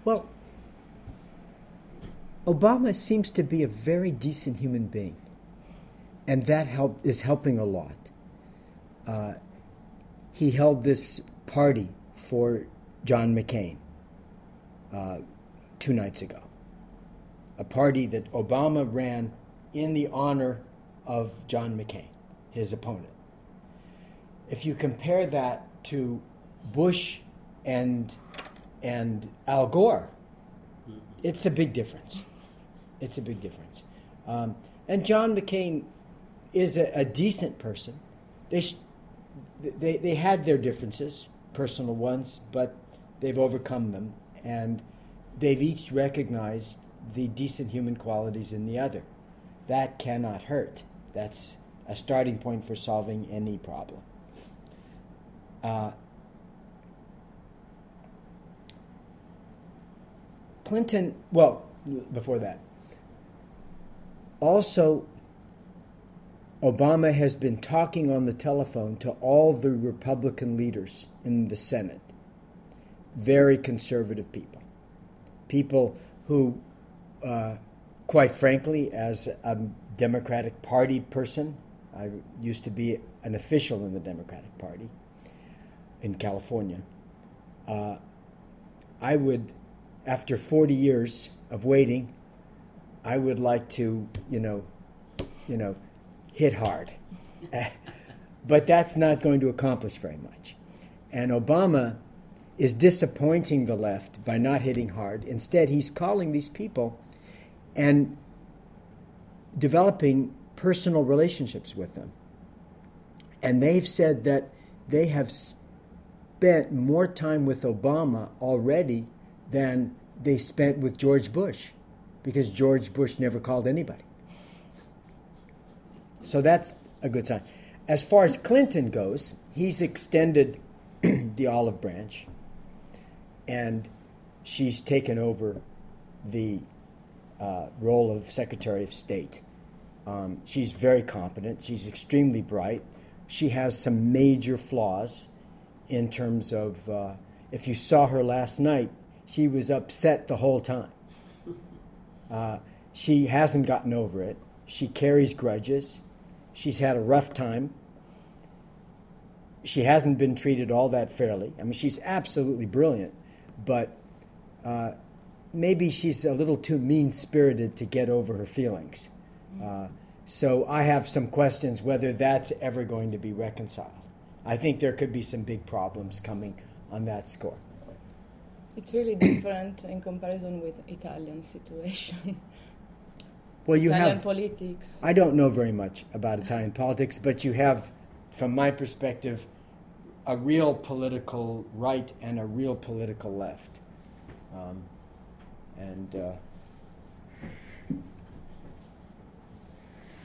Well, Obama seems to be a very decent human being, and that is helping a lot. He held this party for John McCain 2 nights ago, a party that Obama ran in the honor of John McCain, his opponent. If you compare that to Bush and Al Gore, it's a big difference. It's a big difference. And John McCain is a decent person. They had their differences, personal ones, but they've overcome them, and they've each recognized the decent human qualities in the other. That cannot hurt. That's a starting point for solving any problem. Clinton, well, before that, also, Obama has been talking on the telephone to all the Republican leaders in the Senate, very conservative people who, quite frankly, as a Democratic Party person, I used to be an official in the Democratic Party in California. I would, after 40 years of waiting, I would like to, hit hard. But that's not going to accomplish very much. And Obama is disappointing the left by not hitting hard. Instead, he's calling these people and developing personal relationships with them. And they've said that they have spent more time with Obama already than they spent with George Bush, because George Bush never called anybody. So that's a good sign. As far as Clinton goes, he's extended the olive branch, and she's taken over the role of Secretary of State. She's very competent. She's extremely bright. She has some major flaws in terms of, if you saw her last night, she was upset the whole time. She hasn't gotten over it. She carries grudges. She's had a rough time. She hasn't been treated all that fairly. I mean, she's absolutely brilliant, but maybe she's a little too mean-spirited to get over her feelings. So I have some questions whether that's ever going to be reconciled. I think there could be some big problems coming on that score. It's really different in comparison with Italian situation. Well, you Italian have politics. I don't know very much about Italian politics, but you have, from my perspective, a real political right and a real political left.